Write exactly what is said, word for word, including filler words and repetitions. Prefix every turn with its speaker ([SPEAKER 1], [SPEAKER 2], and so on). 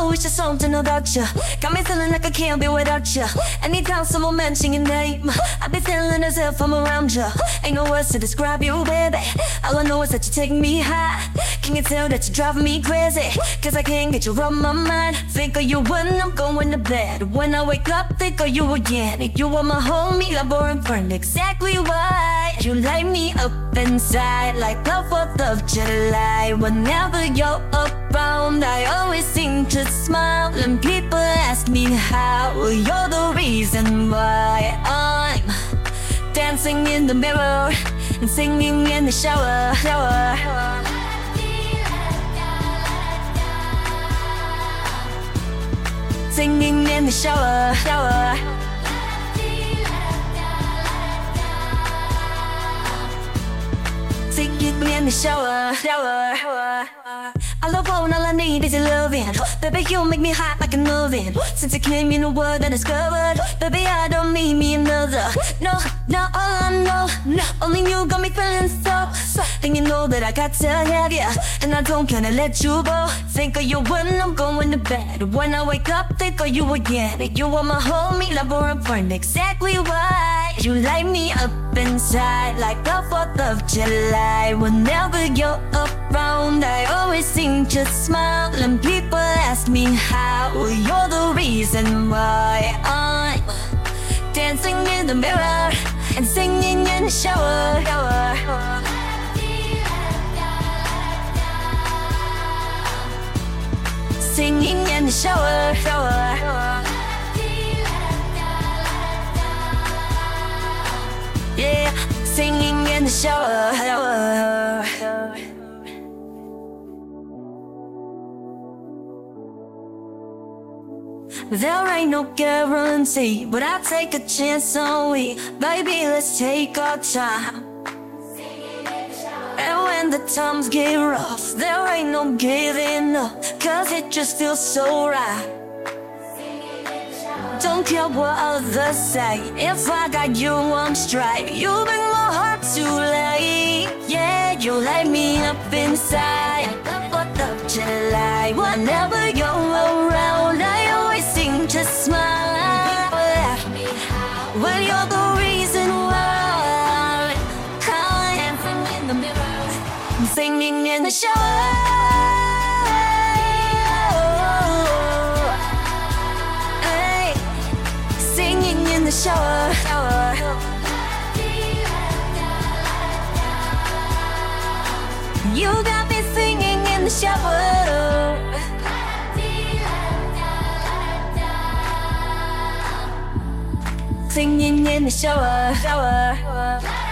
[SPEAKER 1] know it's just something about you. Got me feeling like I can't be without you. Anytime someone mention your name, I be feeling as if I'm around you. Ain't no words to describe you, baby. All I know is that you take me high. Can you tell that you're driving me crazy? Cause I can't get you off my mind. Think of you when I'm going to bed. When I wake up, think of you again. You are my homie, lover and friend. Exactly why you light me up inside like the fourth of July. Whenever you're around, I always seem to smile. And people ask me how, you're the reason why I'm dancing in the mirror and singing in the shower, shower. Singing in the shower, shower. Singing in the shower, shower. I love one, all I need is your loving. Baby, you make me hot like an oven. Since you came, you know what I discovered. Baby, I don't need me another. No, no, all I know, no, only you got me feeling so, so. And you know that I got to have you, and I don't kinda let you go. Think of you when I'm going to bed. When I wake up, think of you again. You are my homie, lover and friend. Exactly why you light me up inside like the fourth of July. Whenever you're around, I always seem to smile. And people ask me how, you're the reason why I'm dancing in the mirror and singing in the shower, shower. Singing in the shower, shower. Yeah, singing in the shower, shower. There ain't no guarantee, but I'll take a chance on we. Baby, let's take our time. And when the times get rough, there ain't no giving up, cause it just feels so right. Don't care what others say, if I got you on strike. You bring my heart to life, yeah, you light me up inside. The fourth of July, whenever you're around, I always seem to smile. Well, you're the reason why I'm dancing in the mirror, singing in the shower. In the shower, shower. You got me singing in the shower. Singing in the shower, shower.